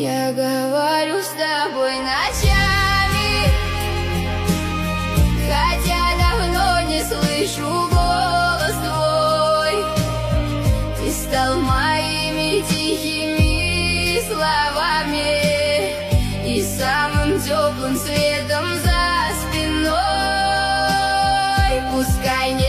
Я говорю с тобой ночами, хотя давно не слышу голос твой. Ты стал моими тихими словами и самым теплым светом за спиной. Пускай